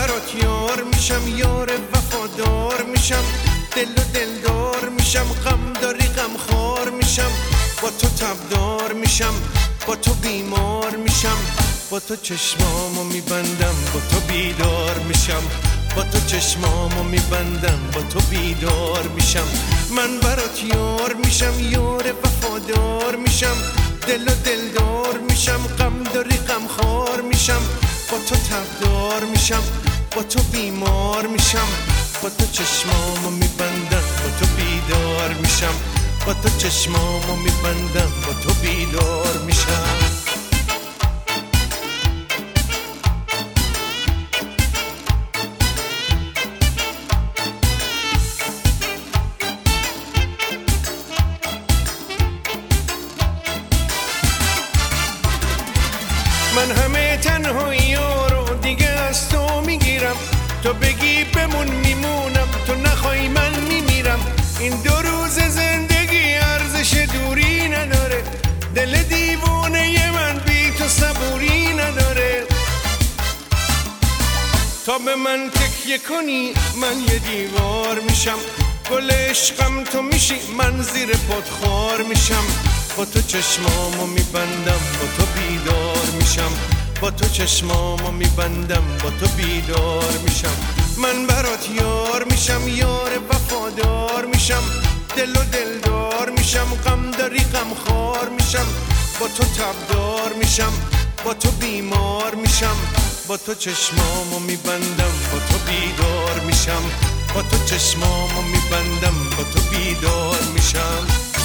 برات یار میشم، یار وفادار میشم، دل و دلدار میشم، غم داری غم خار میشم، با تو تبدار میشم، با تو بیمار میشم، با تو چشمامو میبندم، با تو بیدار میشم، با تو چشمامو میبندم، با تو بیدار میشم. من برات یار میشم، یار وفادار میشم، دل و دلدار میشم، غم داری غم خار میشم، با تو تبدار میشم، با تو بیمار میشم، با تو چشمامو میبندم، با تو بیدار میشم، با تو چشمامو میبندم، با تو بیدار میشم. من همه تنهایی رو دیگه از تو میگیرم، تو بگی بمون میمونم، تو نخوای من میمیرم. این 2 روز زندگی ارزش دوری نداره، دل دیوونه من بی تو صبوری نداره. تا به من تکیه کنی من یه دیوار میشم، گل عشقم تو میشی من زیر پات خار میشم، با تو چشمامو میبندم، با تو بیدار میشم، با تو چشمامو میبندم، با تو بیدار میشم. من برات یار میشم، یار وفادار میشم، دل و دلدار میشم، غم داری غم خار میشم، با تو تبدار میشم، با تو بیمار میشم، با تو چشمامو میبندم، با تو بیدار میشم، با تو چشمامو میبندم، با تو بیدار میشم.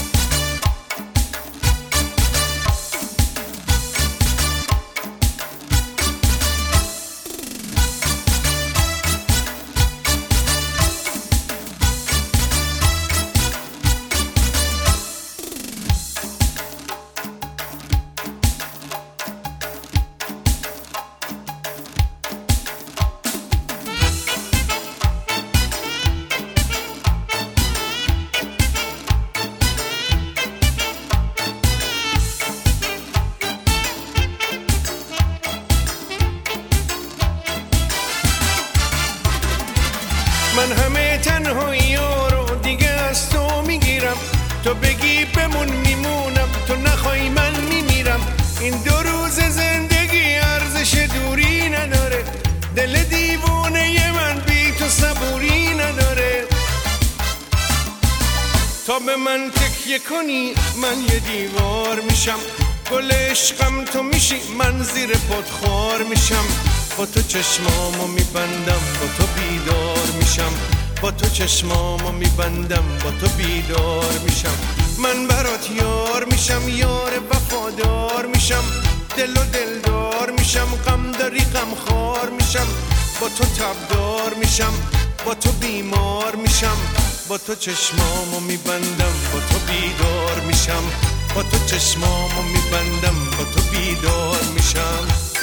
من همه تنهایی رو دیگه از تو میگیرم، تو بگی بمون میمونم، تو نخوای من میمیرم. این 2 روز زندگی ارزش دوری نداره، دل دیوونه من بی تو صبوری نداره. تا به من تکیه کنی من یه دیوار میشم، گل عشقم تو میشی من زیر پات خار میشم، با تو چشمامو میبندم، با تو بیدار میشم، با تو چشمامو میبندم، با تو بیدار میشم. من برات یار میشم، یار وفادار میشم، دل و دلدار میشم، غم داری غم خار میشم، با تو تبدار میشم، با تو بیمار میشم، با تو چشمامو میبندم، با تو بیدار میشم، با تو چشمامو میبندم، با تو بیدار میشم.